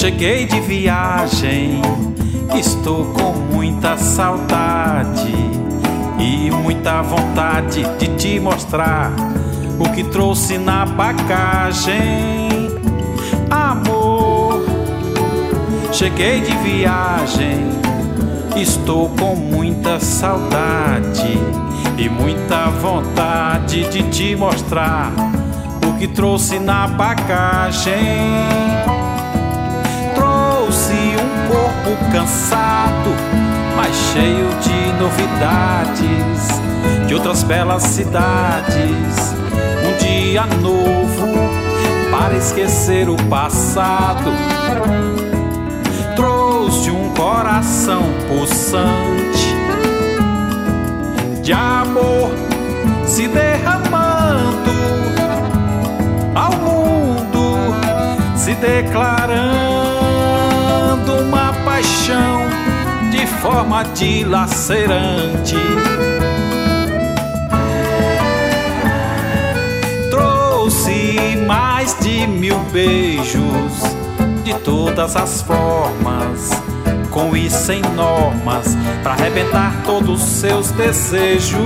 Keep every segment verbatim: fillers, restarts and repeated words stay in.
Cheguei de viagem, estou com muita saudade e muita vontade de te mostrar o que trouxe na bagagem. Amor, cheguei de viagem, estou com muita saudade e muita vontade de te mostrar o que trouxe na bagagem. Trouxe um corpo cansado, mas cheio de novidades, de outras belas cidades. Um dia novo para esquecer o passado. Trouxe um coração pulsante de amor se derramando ao mundo, se declarando uma paixão de forma dilacerante. Trouxe mais de mil beijos de todas as formas, com e sem normas, pra arrebentar todos os seus desejos.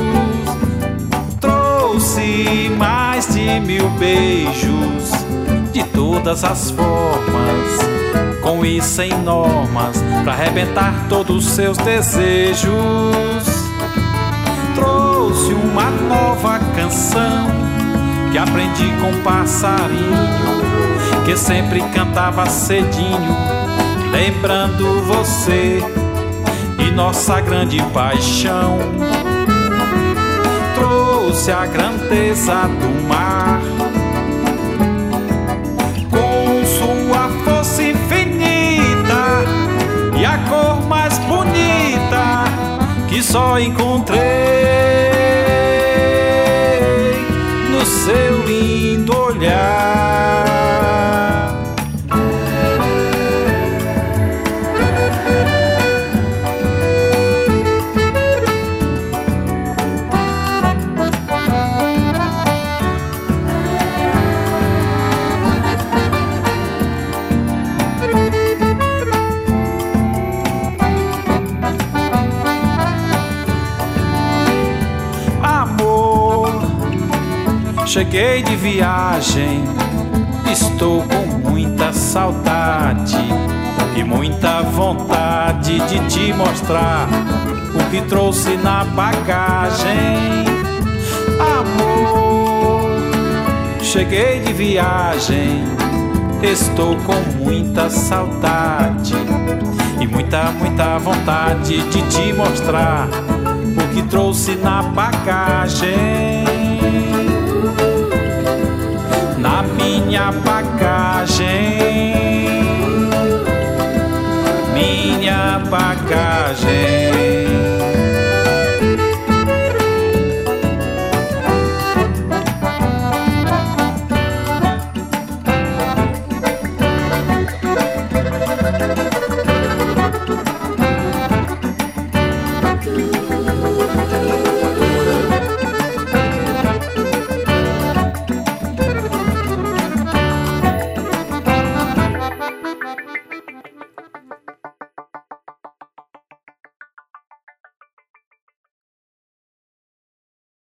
Trouxe mais de mil beijos de todas as formas, com e sem normas, pra arrebentar todos os seus desejos. Trouxe uma nova canção que aprendi com um passarinho que sempre cantava cedinho, lembrando você e nossa grande paixão. Trouxe a grandeza do mar com sua força infinita e a cor mais bonita que só encontrei no seu lindo olhar. Cheguei de viagem, estou com muita saudade e muita vontade de te mostrar o que trouxe na bagagem. Amor, cheguei de viagem, estou com muita saudade e muita, muita vontade de te mostrar o que trouxe na bagagem. Na minha bagagem, minha bagagem.